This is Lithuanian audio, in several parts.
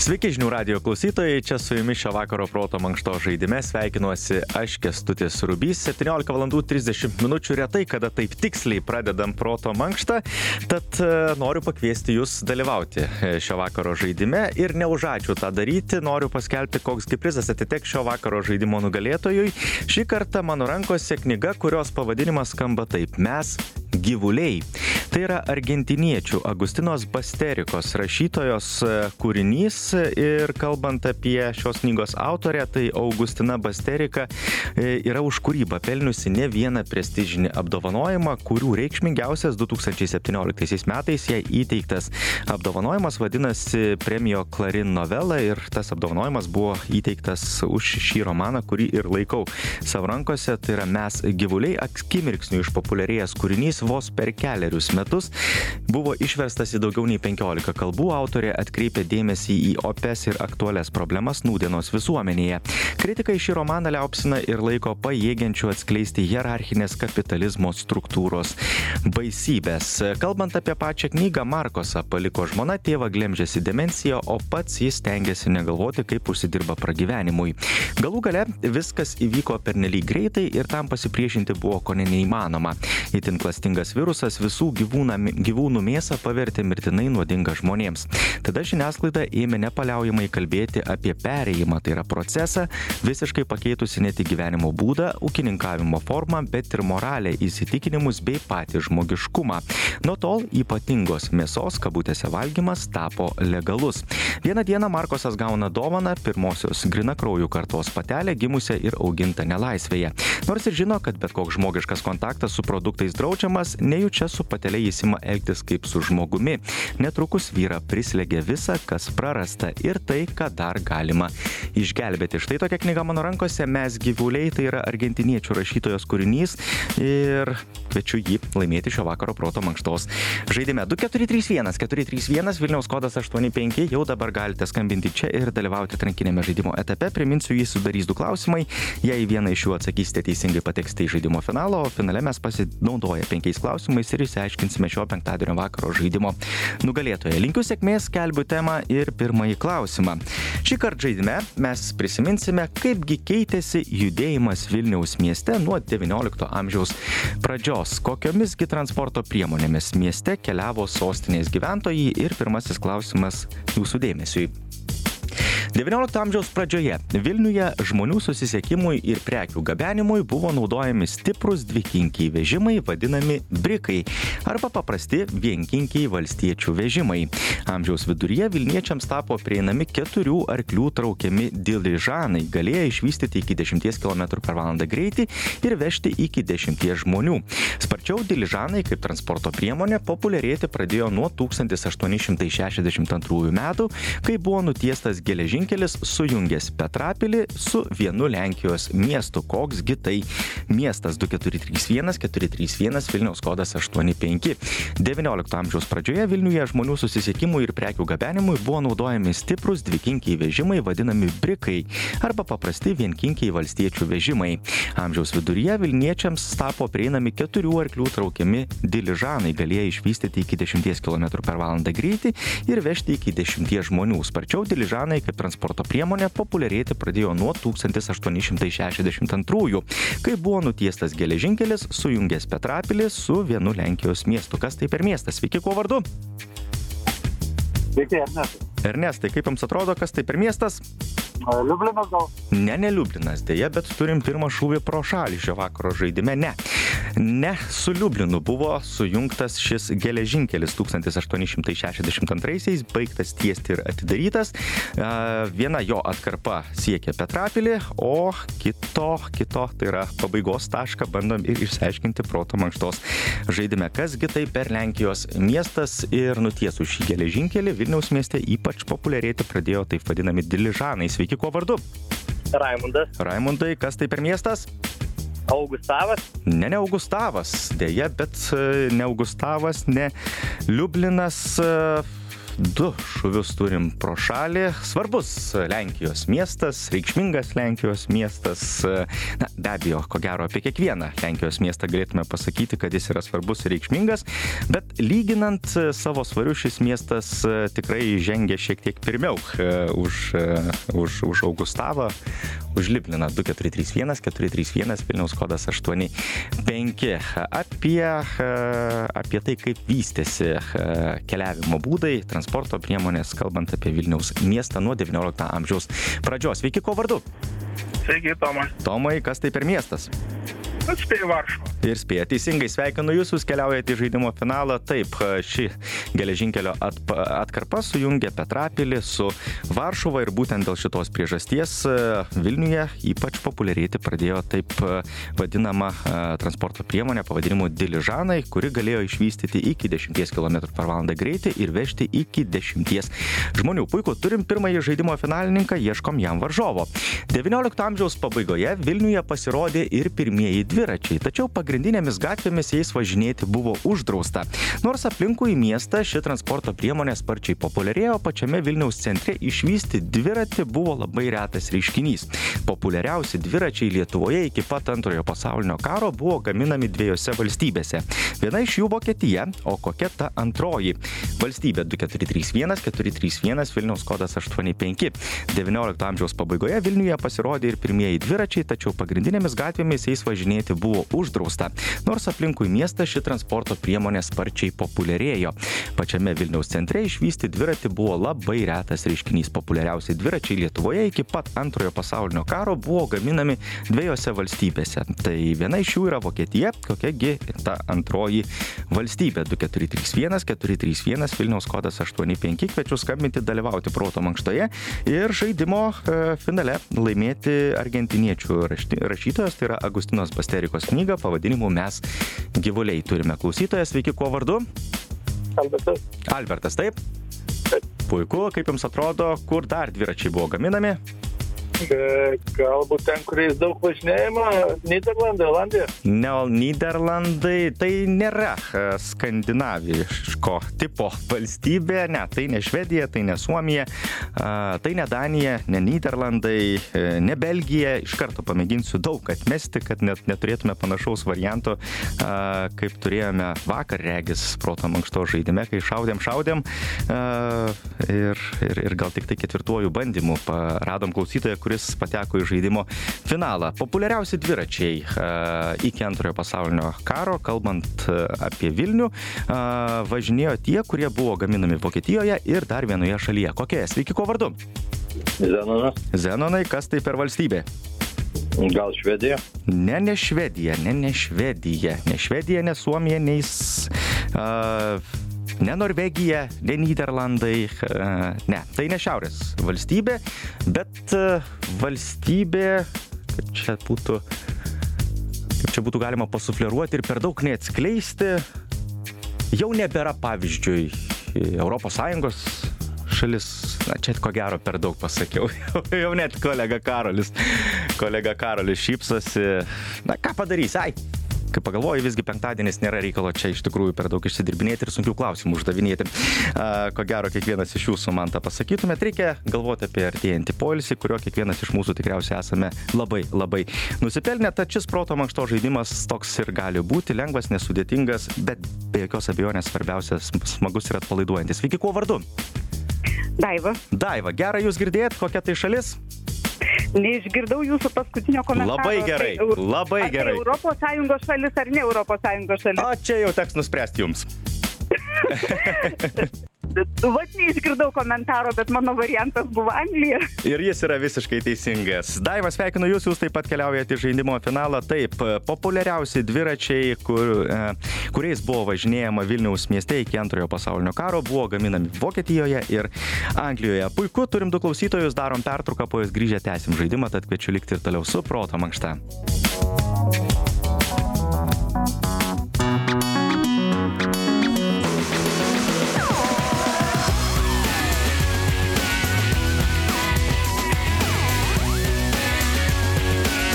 Sveiki žinių radijo klausytojai, čia su jumis šio vakaro proto mankšto žaidime sveikinuosi aš Kęstutis Rubys, 17:30 retai, kada taip tiksliai pradedam proto mankštą, tad noriu pakviesti jūs dalyvauti šio vakaro žaidime ir ne už ačiū tą daryti, noriu paskelbti, koks prizas atiteks šio vakaro žaidimo nugalėtojui. Šį kartą mano rankose knyga, kurios pavadinimas skamba taip: Mes gyvuliai. Tai yra argentiniečių Agustinos Basterikos rašytojos kūrinys ir kalbant apie šios knygos autorę, tai Augustina Basterika yra už kūrybą pelniusi ne vieną prestižinį apdovanojimą, kurių reikšmingiausias 2017 metais jai įteiktas apdovanojimas vadinasi Premio Clarín Novela ir tas apdovanojimas buvo įteiktas už šį romaną, kurį ir laikau savo rankose. Tai yra Mes gyvuliai, akimirksniu išpopuliarėjęs kūrinys vos per kelerius metus buvo išverstas į daugiau nei 15 kalbų. Autorė atkreipė dėmesį į opes ir aktualias problemas nūdienos visuomenėje. Kritikai šį romaną liaupsina ir laiko pajėgiančių atskleisti hierarchinės kapitalizmo struktūros baisybės. Kalbant apie pačią knygą, Markosą paliko žmona, tėvą glemžėsi demencija, o pats jis stengiasi negalvoti, kaip užsidirba pragyvenimui. Galų gale viskas įvyko pernelyg greitai ir tam pasipriešinti buvo kone neįmanoma. Itin klastingas virusas visų gyvūnų mėsą pavertė mirtinai nuodinga žmonėms. Tada žiniasklaida ėmė nepaliaujamai kalbėti apie perėjimą, tai yra procesą, visiškai pakeitusi ne tik gyvenimo būdą, ūkininkavimo formą, bet ir moralę, įsitikinimus bei patį žmogiškumą. Nuo tol ypatingos mėsos kabutėse valgymas tapo legalus. Vieną dieną Markosas gauna dovaną pirmosios grynakraujų kartos patelę, gimusią ir augintą nelaisvėje. Nors ir žino, kad bet koks žmogiškas kontaktas su produktais draudžiamas, nejučia su patele jis ima elgtis kaip su žmogumi. Netrukus vyrą prislėgė visa, kas prarasta ir tai, ką dar galima išgelbėti. Štai tokia knyga mano rankose, Mes gyvuliai, tai yra argentiniečių rašytojos kūrinys ir kviečiu jį laimėti šio vakaro proto mankštos žaidime. 2431 Vilniaus kodas 85, jau dabar galite skambinti čia ir dalyvauti atrankinėme žaidimo etape. Priminsiu, jį sudarys 2 klausimai. Jei vieną iš jų atsakysite teisingai, pateksite į žaidimo finalą, o finale mes pasinaudoję 5 klausimais ir išsiaiškinsime šio penktadienio vakaro žaidimo nugalėtoją. Linkiu sėkmės, skelbiu temą ir pirmąjį klausimą. Šį kartą žaidime mes prisiminsime, kaipgi keitėsi judėjimas Vilniaus mieste nuo XIX amžiaus pradžios. Kokiomisgi transporto priemonėmis mieste keliavo sostinės gyventojai ir pirmasis klausimas jūsų dėmesiui. XIX amžiaus pradžioje Vilniuje žmonių susisiekimui ir prekių gabenimui buvo naudojami stiprus dvikinkiai vežimai, vadinami brikai, arba paprasti vienkinkiai valstiečių vežimai. Amžiaus viduryje Vilniečiams tapo prieinami 4 arklių traukiami diližanai, galėję išvystyti iki 10 km/h greitį ir vežti iki 10 žmonių. Sparčiau diližanai kaip transporto priemonė populiarėti pradėjo nuo 1862 metų, kai buvo nutiestas geležinkelis sujungęs Petrapilį su vienu Lenkijos miestu. Koksgi tai miestas? 2431 431 Vilniaus kodas 85. XIX amžiaus pradžioje Vilniuje žmonių susisiekimui ir prekių gabenimui buvo naudojami stiprus dvikinkiai vežimai, vadinami brikai, arba paprasti vienkinkiai valstiečių vežimai. Amžiaus viduryje Vilniečiams tapo prieinami 4 arklių traukiami diližanai, galėję išvystyti iki 10 km/h greitį ir vežti iki 10 žmonių. Sparčiau diližanai kaip transporto priemonė populiarėti pradėjo nuo 1862, kai buvo nutiestas geležinkelis sujungęs Petrapilį su vienu Lenkijos miestu. Kas tai per miestas? Sveiki, kuo vardu? Sveiki, Ernestai. Ernestai, kaip jums atrodo, kas tai per miestas? Liublinas gal? Ne Liublinas, dėja, bet turim pirmą šūvį pro šalį šio vakaro žaidime. Ne su Liublinu buvo sujungtas šis geležinkelis 1862-aisiais, baigtas tiesti ir atidarytas. Viena jo atkarpa siekia Petrapilį, o kito, tai yra pabaigos tašką, bandom ir išsiaiškinti proto mankštos žaidime. Kasgi tai per Lenkijos miestas ir nutiesus šį geležinkelį Vilniaus mieste ypač populiarėti pradėjo taip vadinami diližanai. Sveiki, kuo vardu? Raimundas. Raimundai, kas tai per miestas? Augustavas. Ne Augustavas, dėja, bet ne Augustavas, ne Liublinas. du šūvius turim pro šalį. Svarbus Lenkijos miestas, reikšmingas Lenkijos miestas. Na, be abejo, ko gero apie kiekvieną Lenkijos miestą galėtume pasakyti, kad jis yra svarbus ir reikšmingas, bet lyginant savo svariu šis miestas tikrai žengia šiek tiek pirmiau už Augustavą, už Liubliną 2431, 431, Vilniaus kodas 85. Apie tai, kaip vystėsi keliavimo būdai, transporto priemonės, kalbant apie Vilniaus miestą nuo 19 amžiaus pradžios. Sveiki, ko vardu? Sveiki, Tomas. Tomai, kas tai per miestas? Spėju Varšuva. Ir spėja, teisingai, sveikinu jūs keliaujate į žaidimo finalą. Taip, ši geležinkelio atkarpa sujungia Petrapilį su Varšuva ir būtent dėl šitos priežasties Vilniuje ypač populiarėti pradėjo taip vadinama transporto priemonė pavadinimu diližanai, kuri galėjo išvystyti iki 10 km/h greitį ir vežti iki 10 žmonių. Puiku, turim pirmąjį žaidimo finalininką, ieškom jam varžovo. 19 amžiaus pabaigoje Vilniuje pasirodė ir pirmieji dviračiai, tačiau pagrindinėmis gatvėmis jais važinėti buvo uždrausta. Nors aplinkui miestą ši transporto priemonė sparčiai populiarėjo, pačiame Vilniaus centre išvysti dviratį buvo labai retas reiškinys. Populiariausi dviračiai Lietuvoje iki pat Antrojo pasaulinio karo buvo gaminami dviejose valstybėse. Viena iš jų Vokietija, o kokia ta antroji? Valstybė 2431, 431, Vilniaus kodas 85. 19 amžiaus pabaigoje Vilniuje pasirodė ir pirmieji dviračiai, tačiau pagrindinėmis gatvėmis jais važinėti buvo uždrausta. Nors aplinkui miestą ši transporto priemonė sparčiai populiarėjo. Pačiame Vilniaus centre išvysti dviratį buvo labai retas reiškinys. Populiariausi dviračiai Lietuvoje iki pat Antrojo pasaulinio karo buvo gaminami dviejose valstybėse. Tai viena iš jų yra Vokietija, kokiagi ta antroji valstybė 2431, 431, Vilniaus kodas 85. Kviečiu skambinti, dalyvauti proto mankštoje ir žaidimo finale laimėti argentiniečių rašytojas, tai yra Agustinos Basterikos knygą pavadinimu Mes gyvuliai. Turime klausytoją, sveiki, kuo vardu? Albertas. Albertas, taip? Taip. Puiku, kaip jums atrodo, kur dar dviračiai buvo gaminami? Galbūt ten, kuriais daug važinėjimo, Nyderlandai, Olandija. Ne, Nyderlandai tai nėra skandinaviško tipo valstybė, ne, tai ne Švedija, tai ne Suomija, tai ne Danija, ne Nyderlandai, ne Belgija. Iš karto pamėginsiu daug atmesti, kad net neturėtume panašaus varianto, kaip turėjome vakar regis proto mankšto žaidime, kai šaudėm ir gal tik tai ketvirtuoju bandymu radom klausytoją, kuris pateko į žaidimo finalą. Populiariausi dviračiai iki Antrojo pasaulinio karo, kalbant apie Vilnių, važinėjo tie, kurie buvo gaminami Vokietijoje ir dar vienoje šalyje. Kokia? Sveiki, ko vardu? Zenonas. Zenonai, kas tai per valstybė? Gal Švedija? Ne Švedija, ne Švedija, ne Suomija, ne Norvegija, ne Nyderlandai, ne, tai ne šiaurės valstybė, bet valstybė, kaip čia būtų galima pasufleruoti ir per daug neatskleisti, jau nebėra, pavyzdžiui, ES šalis, na čia ko gero per daug pasakiau, jau net kolega Karolis šypsosi, na ką padarys, Kai pagalvoju, visgi penktadienis nėra reikalo čia iš tikrųjų per daug išsidirbinėti ir sunkių klausimų uždavinėti. Ko gero, kiekvienas iš jūsų man tą pasakytumėt, reikia galvoti apie artėjantį poilsį, kurio kiekvienas iš mūsų tikriausiai esame labai nusipelnę. Tad šis proto mankšto žaidimas toks ir gali būti, lengvas, nesudėtingas, bet be jokios abejonės svarbiausias, smagus ir atpalaiduojantis. Sveiki, kuo vardu? Daiva. Daiva, gerą jūs girdėjot, kokia tai šalis? Neišgirdau jūsų paskutinio komentaro. Labai gerai. Ar tai Europos Sąjungos šalis ar ne Europos Sąjungos šalis? O čia jau teks nuspręsti jums. Vat neišgirdau komentaro, bet mano variantas buvo Anglija. Ir jis yra visiškai teisingas. Daiva, sveikinu jūs taip pat keliaujate į žaidimo finalą. Taip, populiariausi dviračiai, kuriais buvo važinėjama Vilniaus mieste iki Antrojo pasaulinio karo, buvo gaminami Vokietijoje ir Anglijoje. Puiku, turim 2 klausytojus, darom pertrauką, po jos grįžę tęsim žaidimą, tad kviečiu likti ir toliau su proto mankšta.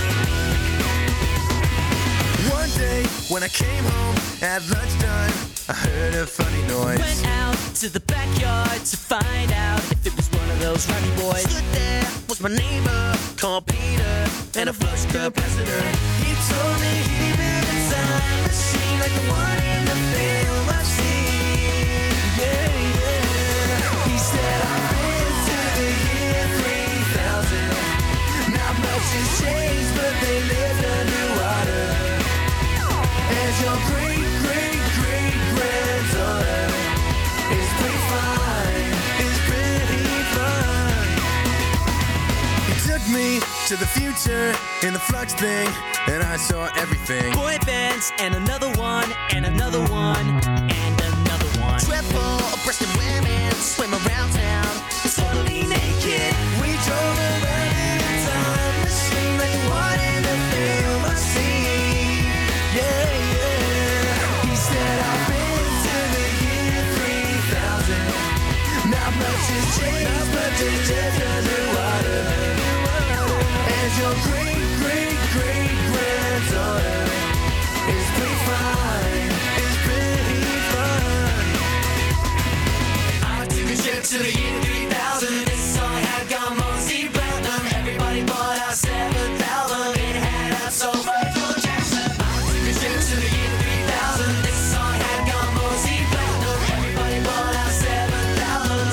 When I came home at lunchtime, I heard a funny noise. Went out to the backyard to find out if it was one of those rowdy boys. Stood there was my neighbor called Peter and a flush capacitor. He told me he built a time machine like the one in the film I've seen. Yeah, yeah. He said I've been to the year 3000. Not much has changed, but they lived underwater. As your great-great-great-granddaughter is pretty fine, is pretty fun. He took me to the future in the flux thing, and I saw everything. Boy bands and another one and another one and another one. Triple-breasted women swim around town totally naked. We drove around in a time machine like the one in the film I've seen. Yeah, yeah. He said I've been to the year 3000. Not much has changed, but they just underwater. As your great-great-great-granddaughter is pretty fine, is pretty fun. I took a trip to the year 3000. This song had gone mostly platinum. Everybody bought our 7th album. It had us so Michael Jackson. I took a trip to the year 3000. This song had gone mostly platinum. Everybody bought our 7th album.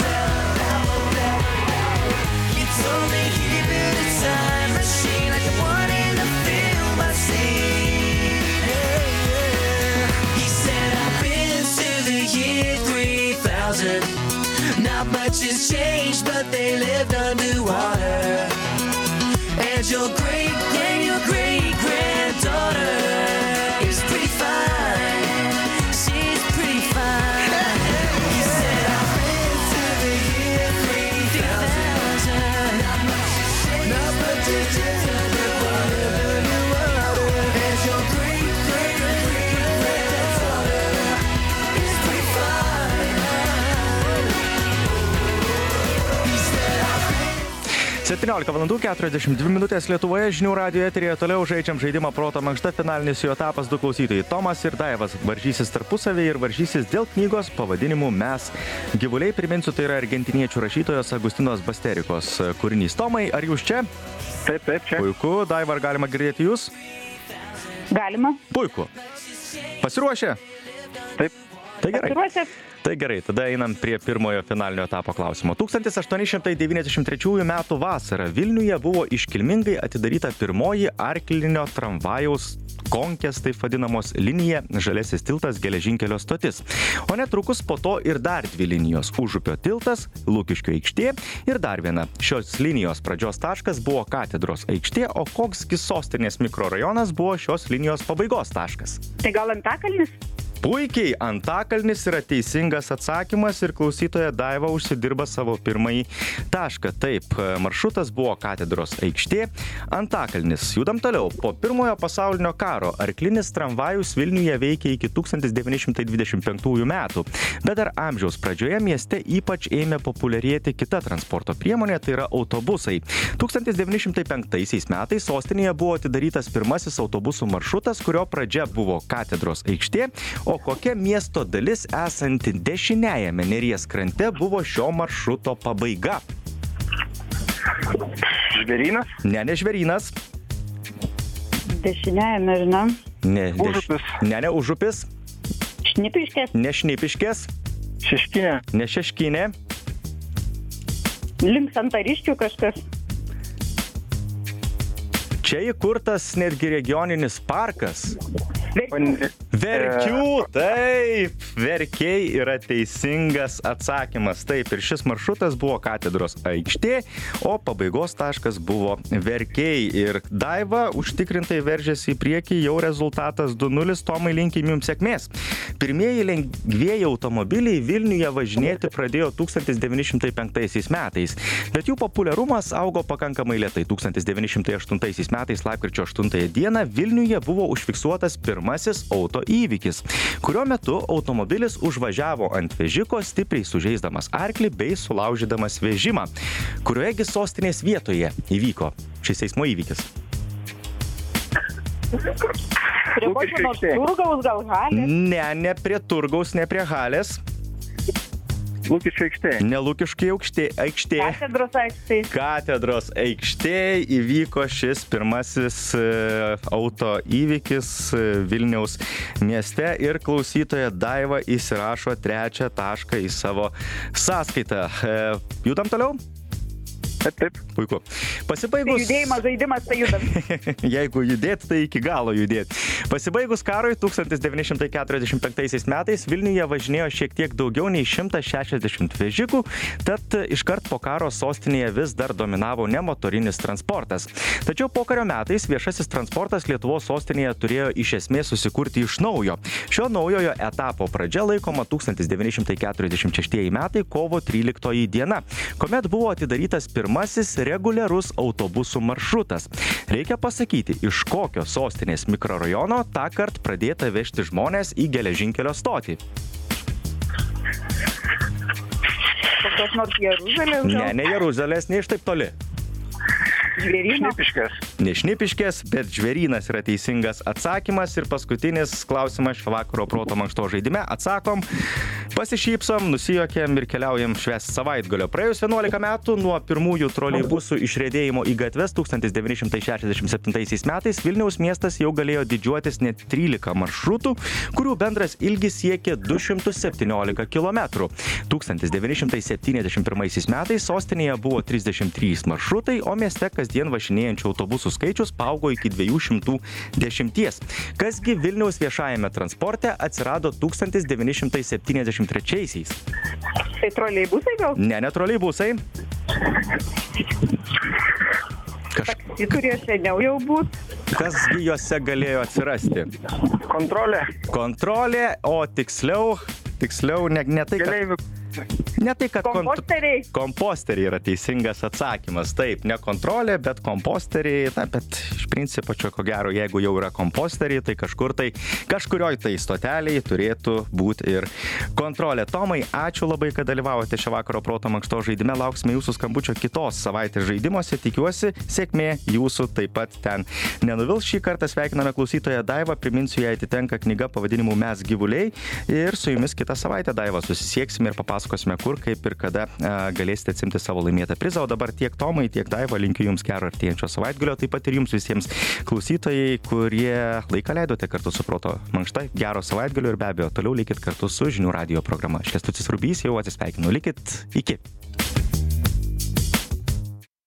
He told me he built a time machine like the one in the film I've seen. Yeah, yeah. He said I've been to the year 3000. Not much has changed, but they lived underwater. And your great-granddaughter is pretty fine. She's pretty fine. He said I've been to the year 3000. Not much has changed, not much has changed, underwater. And your great-granddaughter is pretty fine. He said I've been 17 valandų 42 minutės Lietuvoje žinių radijo eteryje toliau žaidžiam žaidimą Proto mankšta, finalinis jo etapas, du klausytojai Tomas ir Daivas varžysis tarpusavėje ir varžysis dėl knygos pavadinimu Mes gyvuliai. Priminsiu, tai yra argentiniečių rašytojos Agustinos Basterikos kūrinys. Tomai, ar jūs čia? Taip, čia. Puiku, Daiva, ar galima girdėti jūs? Galima. Puiku. Pasiruošę? Taip. Tai gerai. Pasiruošę. Tai gerai, tada einam prie pirmojo finalinio etapo klausimo. 1893 metų vasarą Vilniuje buvo iškilmingai atidaryta pirmoji arklinio tramvajaus konkės, taip vadinamos, linija Žaliasis tiltas geležinkelio stotis. O netrukus po to ir dar dvi linijos – Užupio tiltas, Lukiškių aikštė ir dar viena. Šios linijos pradžios taškas buvo Katedros aikštė, o koksgi sostinės mikrorajonas buvo šios linijos pabaigos taškas? Tai gal Antakalnis? Puikiai, Antakalnis yra teisingas atsakymas ir klausytoja Daiva užsidirba savo pirmąjį tašką. Taip, maršrutas buvo Katedros aikštė, Antakalnis. Judam toliau. Po pirmojo pasaulinio karo arklinis tramvajus Vilniuje veikė iki 1925 metų, bet dar amžiaus pradžioje mieste ypač ėmė populiarėti kita transporto priemonė, tai yra autobusai. 1905 metais sostinėje buvo atidarytas pirmasis autobusų maršrutas, kurio pradžia buvo Katedros aikštė, o kokia miesto dalis esanti dešiniajame Neries krante buvo šio maršruto pabaiga? Žvėrynas? Ne Žvėrynas. Dešiniajame, žinau. Užupis. Ne Užupis. Šnipiškės. Ne Šnipiškės. Šeškinė. Ne Šeškinė. Link Santariškių kažkas. Čia įkurtas netgi regioninis parkas. Verkių. Verkių, taip, Verkiai yra teisingas atsakymas. Taip, ir šis maršrutas buvo Katedros aikštė, o pabaigos taškas buvo Verkiai. Ir Daiva užtikrintai veržėsi į priekį, jau rezultatas 2-0, Tomai, linkim jums sėkmės. Pirmieji lengvieji automobiliai Vilniuje važinėti pradėjo 1905 metais, bet jų populiarumas augo pakankamai lėtai. 1908 metais lapkričio 8 dieną Vilniuje buvo užfiksuotas pirmasis auto įvykis, kurio metu automobilis užvažiavo ant vežiko, stipriai sužeisdamas arklį bei sulaužydamas vežimą. Kuriojegi sostinės vietoje įvyko šis eismo įvykis? Prie kokio Lukiškių nors aikštė. turgaus gal halė? Ne prie turgaus, ne prie halės, Lukiškių aikštė. ne Lukiškių aikštė. Katedros aikštė. Katedros aikštėje įvyko šis pirmasis auto įvykis Vilniaus mieste ir klausytoja Daiva įsirašo 3 tašką į savo sąskaitą. Judam toliau? Taip. Puiku. Tai Pasibaigus... judėjimas, žaidimas, tai judam. Jeigu judėt, tai iki galo judėt. Pasibaigus karui 1945 metais Vilniuje važinėjo šiek tiek daugiau nei 160 vežikų, tad iškart po karo sostinėje vis dar dominavo nemotorinis transportas. Tačiau pokario metais viešasis transportas Lietuvos sostinėje turėjo iš esmės susikurti iš naujo. Šio naujojo etapo pradžia laikoma 1946 metai kovo 13 diena, kuomet buvo atidarytas pirmasis reguliarus autobusų maršrutas. Reikia pasakyti, iš kokio sostinės mikrorajono tąkart pradėta vežti žmonės į geležinkelio stotį. Kokios nors Jeruzalės gal? Ne Jeruzalės, ne iš taip toli. Žvėryno. Šnipiškės. Ne Šnipiškės, bet Žvėrynas yra teisingas atsakymas. Ir paskutinis klausimas šio vakaro proto mankšto žaidime. Atsakom, pasišypsom, nusijuokėm ir keliaujam švęsti savaitgalio. Praėjus 11 metų nuo pirmųjų troleibusų išriedėjimo į gatves 1967 metais Vilniaus miestas jau galėjo didžiuotis net 13 maršrutų, kurių bendras ilgis siekė 217 km. 1971 metais sostinėje buvo 33 maršrutai, o mieste kasdien važinėjančių autobusų skaičius paaugo iki 210. Kasgi Vilniaus viešajame transporte atsirado 1973-aisiais? Tai troleibusai gal? Ne troleibusai. Taksi turėjo seniau jau būt. Kasgi juose galėjo atsirasti? Kontrolė. Kontrolė, o tiksliau ne tai, kad... Keleivių. Ne tai, kad Komposteriai. Komposteriai yra teisingas atsakymas. Taip, ne kontrolė, bet komposteriai. Na, bet iš principo čia ko gero, jeigu jau yra komposteriai, tai kažkurioj tai stoteliai turėtų būti ir kontrolė. Tomai, ačiū labai, kad dalyvavote šio vakaro proto mankšto žaidime. Lauksime jūsų skambučio kitos savaitės žaidimuose. Tikiuosi, sėkmė jūsų taip pat ten nenuvils. Šį kartą sveikiname klausytoją Daivą. Priminsiu, jai atitenka knyga pavadinimu Mes gyvuliai. Ir su jumis kitą savaitę, Daiva, susisieksime ir papasakosime, kur, kaip ir kada galėsite atsimti savo laimėtą prizą. O dabar tiek Tomai, tiek Daiva, linkiu jums gero artėjančio savaitgalio, taip pat ir jums visiems klausytojai, kurie laiką leidote kartu su proto mankšta. Gero savaitgalio ir be abejo, toliau likit kartu su Žinių radijo programa. Aš Kęstutis Rubys, jau atsisveikinu. Likit, iki.